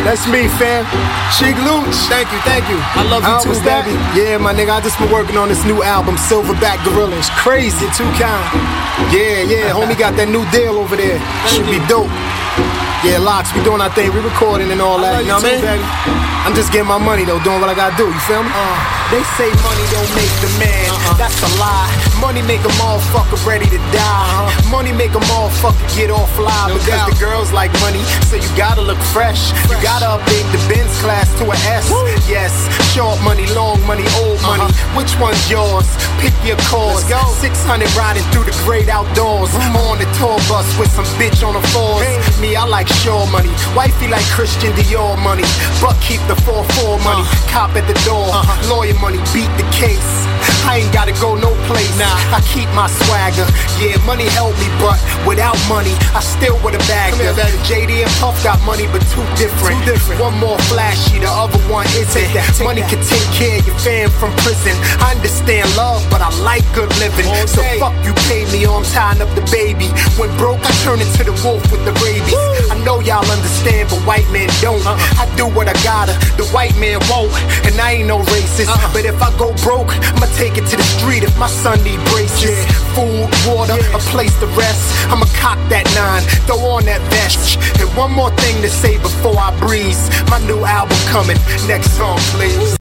That's me, fam. Sheek Louch. Thank you. I love you too, baby. Yeah, my nigga, I just been working on this new album, Silverback Gorilla. It's crazy, too kind. Yeah, homie got that new deal over there. Should be dope. Yeah, Locks, we doing our thing, we recording and all that, you know what I mean? I'm just getting my money though, doing what I gotta do, you feel me? They say money don't make the man, that's a lie. Money make a motherfucker ready to die. Money make a motherfucker get all fly, because the girls like money, so you gotta look fresh. You gotta update the Benz class to an S. Yes, short money, long money, old money. Which one's yours? Pick your cause. 600 riding through the great outdoors. On the tour bus with some bitch on the fours. Me, I like sure money. Wifey like Christian Dior money. But keep the 4-4 money. Cop at the door. Lawyer money, beat the case. I ain't gotta go no place. I keep my swagger. Yeah, money help me, but without money, I still would've bagged her. JD and Puff got money, but too different. One more flashy, the other one isn't. Money can take care of your fam from prison. I understand love, but I like good living. So fuck you pay me, or I'm tying up the baby. When broke, I turn into the wolf with the rabies. I know y'all understand, but white men don't. I do what I gotta, the white man won't. And I ain't no racist, but if I go broke, I'ma take it to the street if my son need braces. Food, water, a place to rest. I'ma cock that 9, throw on that vest. And one more thing to say before I breeze. My new album coming, next song please.